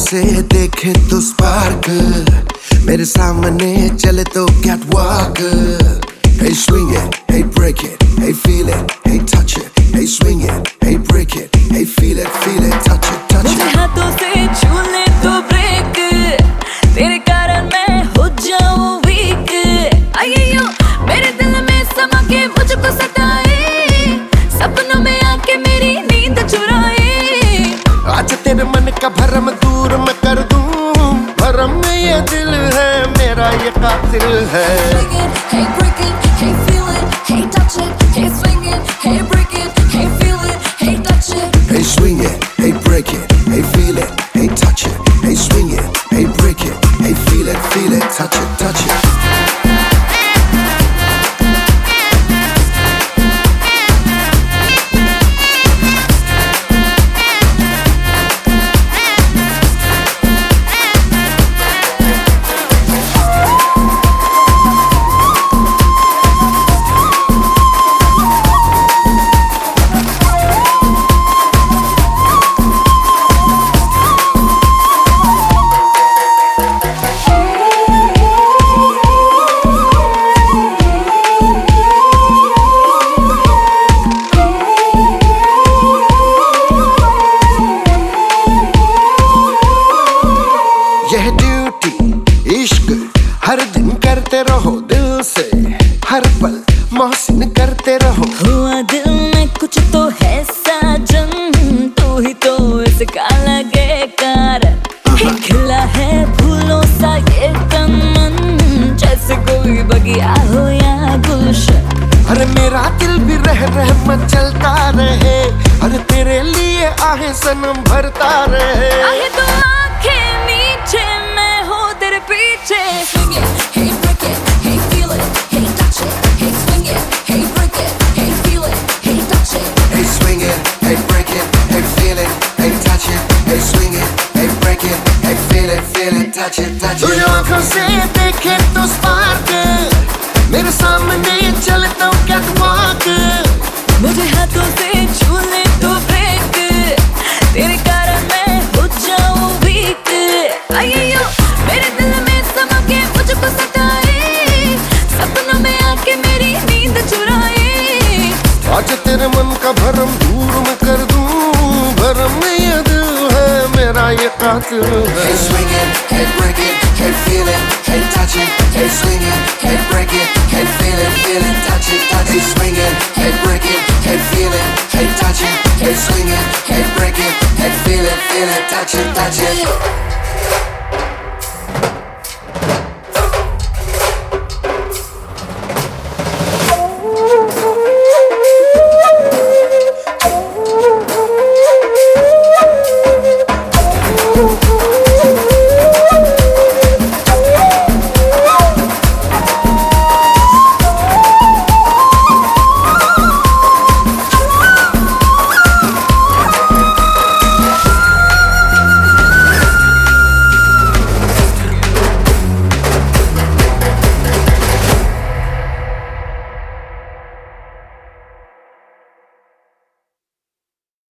से देखे तो स्पार्क, मेरे सामने चले तो catwalk. Hey swing it, hey break it, hey feel it, hey touch it, hey swing it, hey break it, hey feel it, touch it, touch it। मुझे हाथों से छू ले तो ब्रेक, तेरे कारण मैं हो जाऊं वीक। आइयो मेरे दिल में समा के मुझको सताए, सपनों में आके मेरी नींद चुराए। आज तेरे मन का भरम दूर मैं कर दूं, भरम में ये दिल है मेरा, ये कातिल है। Hey break it, hey feel it, hey touch it, hey swing it, hey break it, hey feel it, hey touch it। Hey swing it, hey break it, hey feel it, hey touch it, hey swing it, hey break it, hey feel it, touch it, touch it। यह duty इश्क हर दिन करते रहो दिल से, हर पल मोहसिन करते रहो। हुआ दिल में कुछ तो है साजन, तू ही तो इसका लगे कारण। खिला है फूलों सा ये तन मन, जैसे कोई बगिया हो या गुलशन। अरे मेरा दिल भी रह रह मत चलता रहे, अरे तेरे लिए आहे सनम भरता रहे। आहे तो आंखें मीठे मैं हूँ तेरे पीछे। Swing it, hey break it, hey feel it, hey touch it, hey swing it, hey break it, hey feel it, hey touch it। Hey swing it, hey break it, hey feel it, hey touch it, hey swing it, hey break it, hey feel it, touch it, touch it। तुझे आँखों से देखे तो spark, मेरे सामने चले तो catwalk. मुझे हाथों से छू ले तो ब्रेक, तेरे कारण मैं हो जाऊं वीक। आइयो मेरे दिल में समा के मुझको सताए, सपनों में आके मेरी नींद चुराए। आज तेरे मन का भरम दूर मैं कर दूं, भरम में ये दिल है मेरा, ये कातिल है। Hey swing it, hey break it, hey feel it, hey touch it, hey swing it, hey break it, hey feel it, touch it, touch it। Hey swing it, hey break it, hey feel it, hey touch it, hey swing it, hey break it, hey feel it, touch it, touch it।